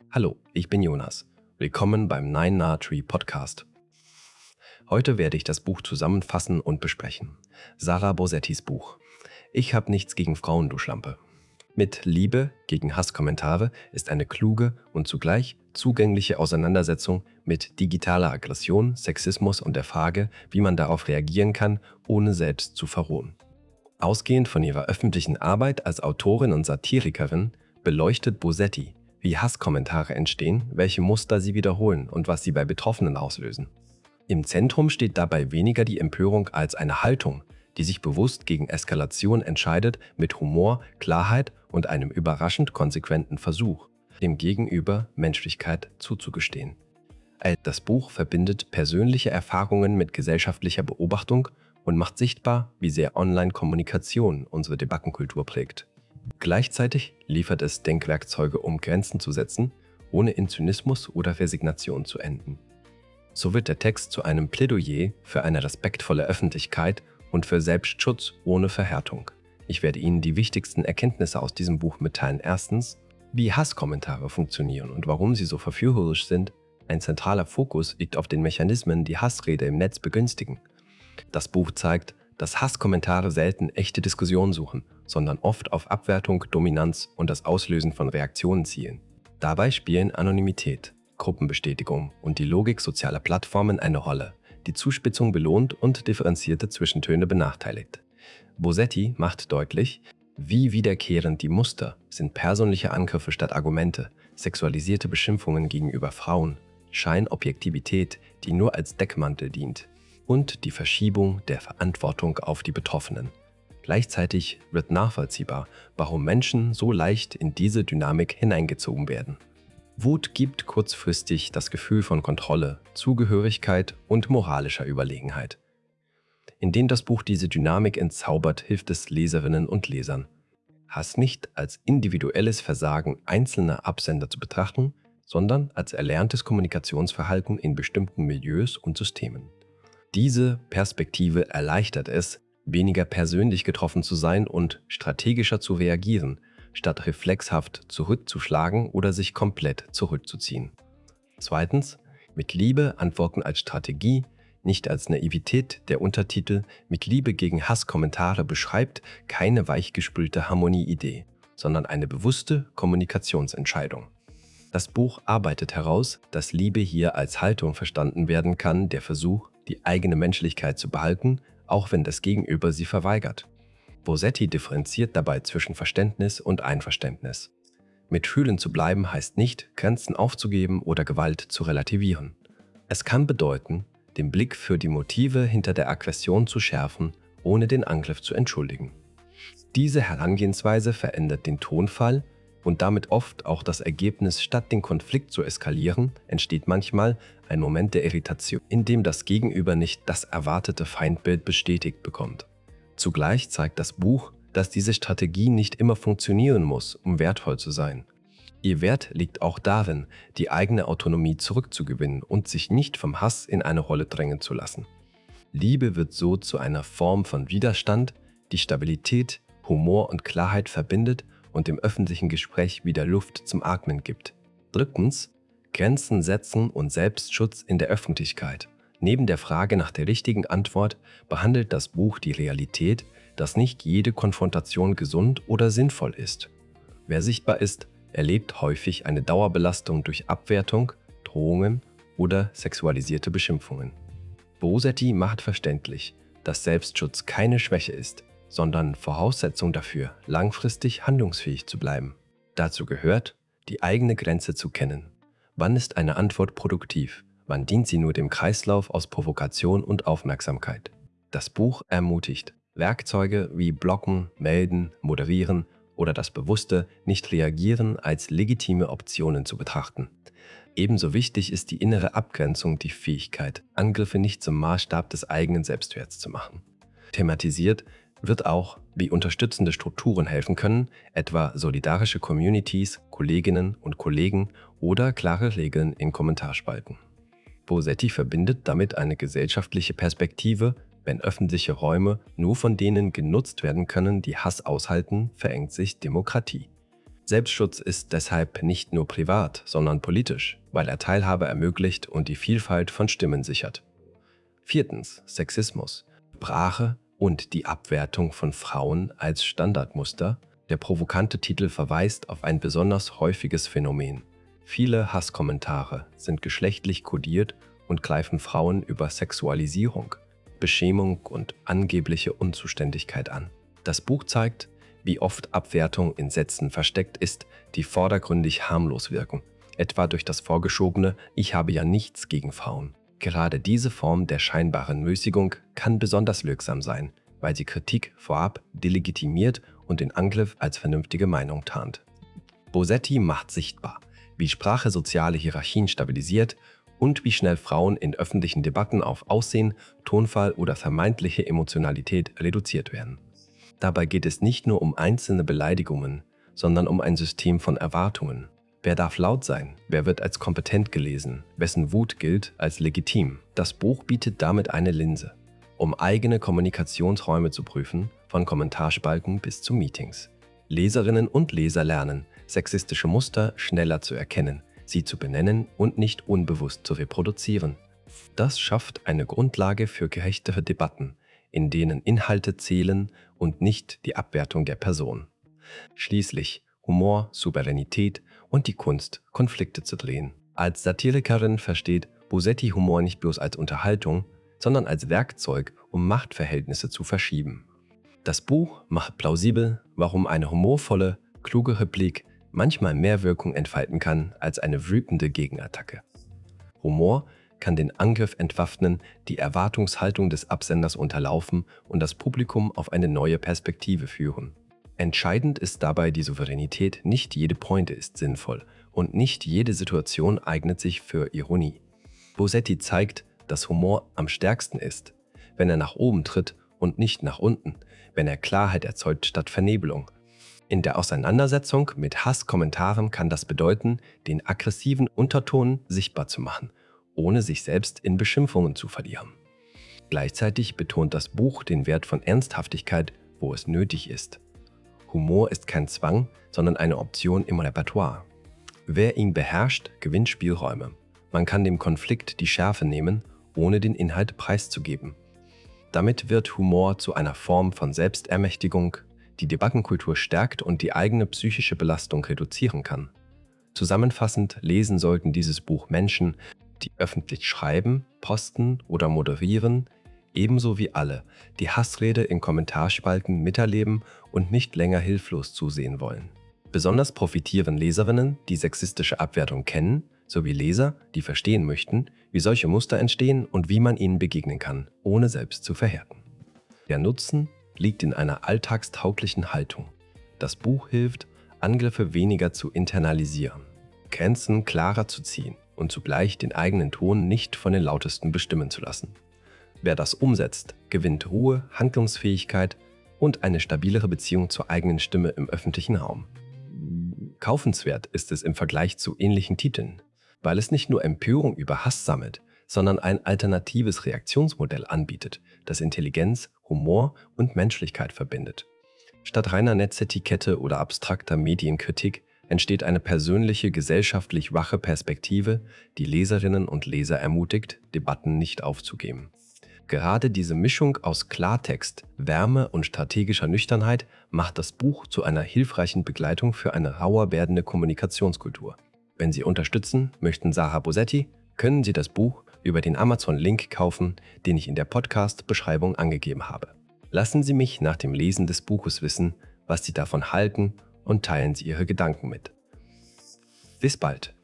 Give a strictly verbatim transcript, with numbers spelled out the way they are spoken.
Hallo, ich bin Jonas. Willkommen beim Nine Na Tree Podcast. Heute werde ich das Buch zusammenfassen und besprechen. Sara Bosettis Buch. Ich hab nichts gegen Frauen, du Schlampe. Mit Liebe gegen Hasskommentare ist eine kluge und zugleich zugängliche Auseinandersetzung mit digitaler Aggression, Sexismus und der Frage, wie man darauf reagieren kann, ohne selbst zu verrohen. Ausgehend von ihrer öffentlichen Arbeit als Autorin und Satirikerin beleuchtet Bosetti, wie Hasskommentare entstehen, welche Muster sie wiederholen und was sie bei Betroffenen auslösen. Im Zentrum steht dabei weniger die Empörung als eine Haltung, die sich bewusst gegen Eskalation entscheidet, mit Humor, Klarheit und einem überraschend konsequenten Versuch, dem Gegenüber Menschlichkeit zuzugestehen. Das Buch verbindet persönliche Erfahrungen mit gesellschaftlicher Beobachtung und macht sichtbar, wie sehr Online-Kommunikation unsere Debattenkultur prägt. Gleichzeitig liefert es Denkwerkzeuge, um Grenzen zu setzen, ohne in Zynismus oder Resignation zu enden. So wird der Text zu einem Plädoyer für eine respektvolle Öffentlichkeit und für Selbstschutz ohne Verhärtung. Ich werde Ihnen die wichtigsten Erkenntnisse aus diesem Buch mitteilen. Erstens, wie Hasskommentare funktionieren und warum sie so verführerisch sind. Ein zentraler Fokus liegt auf den Mechanismen, die Hassrede im Netz begünstigen. Das Buch zeigt, dass Hasskommentare selten echte Diskussionen suchen, sondern oft auf Abwertung, Dominanz und das Auslösen von Reaktionen zielen. Dabei spielen Anonymität, Gruppenbestätigung und die Logik sozialer Plattformen eine Rolle, die Zuspitzung belohnt und differenzierte Zwischentöne benachteiligt. Bosetti macht deutlich, wie wiederkehrend die Muster sind persönliche Angriffe statt Argumente, sexualisierte Beschimpfungen gegenüber Frauen, Scheinobjektivität, die nur als Deckmantel dient, und die Verschiebung der Verantwortung auf die Betroffenen. Gleichzeitig wird nachvollziehbar, warum Menschen so leicht in diese Dynamik hineingezogen werden. Wut gibt kurzfristig das Gefühl von Kontrolle, Zugehörigkeit und moralischer Überlegenheit. Indem das Buch diese Dynamik entzaubert, hilft es Leserinnen und Lesern, Hass nicht als individuelles Versagen einzelner Absender zu betrachten, sondern als erlerntes Kommunikationsverhalten in bestimmten Milieus und Systemen. Diese Perspektive erleichtert es, weniger persönlich getroffen zu sein und strategischer zu reagieren, statt reflexhaft zurückzuschlagen oder sich komplett zurückzuziehen. Zweitens, mit Liebe antworten als Strategie, nicht als Naivität. Der Untertitel Mit Liebe gegen Hasskommentare beschreibt keine weichgespülte Harmonieidee, sondern eine bewusste Kommunikationsentscheidung. Das Buch arbeitet heraus, dass Liebe hier als Haltung verstanden werden kann, der Versuch, die eigene Menschlichkeit zu behalten, auch wenn das Gegenüber sie verweigert. Bosetti differenziert dabei zwischen Verständnis und Einverständnis. Mitfühlend zu bleiben heißt nicht, Grenzen aufzugeben oder Gewalt zu relativieren. Es kann bedeuten, den Blick für die Motive hinter der Aggression zu schärfen, ohne den Angriff zu entschuldigen. Diese Herangehensweise verändert den Tonfall und damit oft auch das Ergebnis. Statt den Konflikt zu eskalieren, entsteht manchmal ein Moment der Irritation, in dem das Gegenüber nicht das erwartete Feindbild bestätigt bekommt. Zugleich zeigt das Buch, dass diese Strategie nicht immer funktionieren muss, um wertvoll zu sein. Ihr Wert liegt auch darin, die eigene Autonomie zurückzugewinnen und sich nicht vom Hass in eine Rolle drängen zu lassen. Liebe wird so zu einer Form von Widerstand, die Stabilität, Humor und Klarheit verbindet und dem öffentlichen Gespräch wieder Luft zum Atmen gibt. Drittens, Grenzen setzen und Selbstschutz in der Öffentlichkeit. Neben der Frage nach der richtigen Antwort behandelt das Buch die Realität, dass nicht jede Konfrontation gesund oder sinnvoll ist. Wer sichtbar ist, erlebt häufig eine Dauerbelastung durch Abwertung, Drohungen oder sexualisierte Beschimpfungen. Bosetti macht verständlich, dass Selbstschutz keine Schwäche ist, sondern Voraussetzung dafür, langfristig handlungsfähig zu bleiben. Dazu gehört, die eigene Grenze zu kennen. Wann ist eine Antwort produktiv? Wann dient sie nur dem Kreislauf aus Provokation und Aufmerksamkeit? Das Buch ermutigt, Werkzeuge wie Blocken, Melden, Moderieren oder das bewusste Nicht-Reagieren als legitime Optionen zu betrachten. Ebenso wichtig ist die innere Abgrenzung, die Fähigkeit, Angriffe nicht zum Maßstab des eigenen Selbstwerts zu machen. Thematisiert wird auch, wie unterstützende Strukturen helfen können, etwa solidarische Communities, Kolleginnen und Kollegen oder klare Regeln in Kommentarspalten. Bosetti verbindet damit eine gesellschaftliche Perspektive. Wenn öffentliche Räume nur von denen genutzt werden können, die Hass aushalten, verengt sich Demokratie. Selbstschutz ist deshalb nicht nur privat, sondern politisch, weil er Teilhabe ermöglicht und die Vielfalt von Stimmen sichert. Viertens. Sexismus, Sprache und die Abwertung von Frauen als Standardmuster. Der provokante Titel verweist auf ein besonders häufiges Phänomen. Viele Hasskommentare sind geschlechtlich kodiert und greifen Frauen über Sexualisierung, Beschämung und angebliche Unzuständigkeit an. Das Buch zeigt, wie oft Abwertung in Sätzen versteckt ist, die vordergründig harmlos wirken, etwa durch das vorgeschobene „Ich habe ja nichts gegen Frauen". Gerade diese Form der scheinbaren Müßigung kann besonders wirksam sein, weil sie Kritik vorab delegitimiert und den Angriff als vernünftige Meinung tarnt. Bosetti macht sichtbar, wie Sprache soziale Hierarchien stabilisiert und wie schnell Frauen in öffentlichen Debatten auf Aussehen, Tonfall oder vermeintliche Emotionalität reduziert werden. Dabei geht es nicht nur um einzelne Beleidigungen, sondern um ein System von Erwartungen. Wer darf laut sein? Wer wird als kompetent gelesen? Wessen Wut gilt als legitim? Das Buch bietet damit eine Linse, um eigene Kommunikationsräume zu prüfen, von Kommentarspalten bis zu Meetings. Leserinnen und Leser lernen, sexistische Muster schneller zu erkennen, sie zu benennen und nicht unbewusst zu reproduzieren. Das schafft eine Grundlage für gerechtere Debatten, in denen Inhalte zählen und nicht die Abwertung der Person. Schließlich Humor, Souveränität und die Kunst, Konflikte zu drehen. Als Satirikerin versteht Bosetti Humor nicht bloß als Unterhaltung, sondern als Werkzeug, um Machtverhältnisse zu verschieben. Das Buch macht plausibel, warum eine humorvolle, kluge Replik manchmal mehr Wirkung entfalten kann als eine wütende Gegenattacke. Humor kann den Angriff entwaffnen, die Erwartungshaltung des Absenders unterlaufen und das Publikum auf eine neue Perspektive führen. Entscheidend ist dabei die Souveränität, nicht jede Pointe ist sinnvoll und nicht jede Situation eignet sich für Ironie. Bosetti zeigt, dass Humor am stärksten ist, wenn er nach oben tritt und nicht nach unten, wenn er Klarheit erzeugt statt Vernebelung. In der Auseinandersetzung mit Hasskommentaren kann das bedeuten, den aggressiven Unterton sichtbar zu machen, ohne sich selbst in Beschimpfungen zu verlieren. Gleichzeitig betont das Buch den Wert von Ernsthaftigkeit, wo es nötig ist. Humor ist kein Zwang, sondern eine Option im Repertoire. Wer ihn beherrscht, gewinnt Spielräume. Man kann dem Konflikt die Schärfe nehmen, ohne den Inhalt preiszugeben. Damit wird Humor zu einer Form von Selbstermächtigung, die Debattenkultur stärkt und die eigene psychische Belastung reduzieren kann. Zusammenfassend lesen sollten dieses Buch Menschen, die öffentlich schreiben, posten oder moderieren, ebenso wie alle, die Hassrede in Kommentarspalten miterleben und nicht länger hilflos zusehen wollen. Besonders profitieren Leserinnen, die sexistische Abwertung kennen, sowie Leser, die verstehen möchten, wie solche Muster entstehen und wie man ihnen begegnen kann, ohne selbst zu verhärten. Der Nutzen liegt in einer alltagstauglichen Haltung. Das Buch hilft, Angriffe weniger zu internalisieren, Grenzen klarer zu ziehen und zugleich den eigenen Ton nicht von den Lautesten bestimmen zu lassen. Wer das umsetzt, gewinnt Ruhe, Handlungsfähigkeit und eine stabilere Beziehung zur eigenen Stimme im öffentlichen Raum. Kaufenswert ist es im Vergleich zu ähnlichen Titeln, weil es nicht nur Empörung über Hass sammelt, sondern ein alternatives Reaktionsmodell anbietet, das Intelligenz, Humor und Menschlichkeit verbindet. Statt reiner Netzetikette oder abstrakter Medienkritik entsteht eine persönliche, gesellschaftlich wache Perspektive, die Leserinnen und Leser ermutigt, Debatten nicht aufzugeben. Gerade diese Mischung aus Klartext, Wärme und strategischer Nüchternheit macht das Buch zu einer hilfreichen Begleitung für eine rauer werdende Kommunikationskultur. Wenn Sie unterstützen möchten Sarah Bosetti, können Sie das Buch über den Amazon-Link kaufen, den ich in der Podcast-Beschreibung angegeben habe. Lassen Sie mich nach dem Lesen des Buches wissen, was Sie davon halten und teilen Sie Ihre Gedanken mit. Bis bald!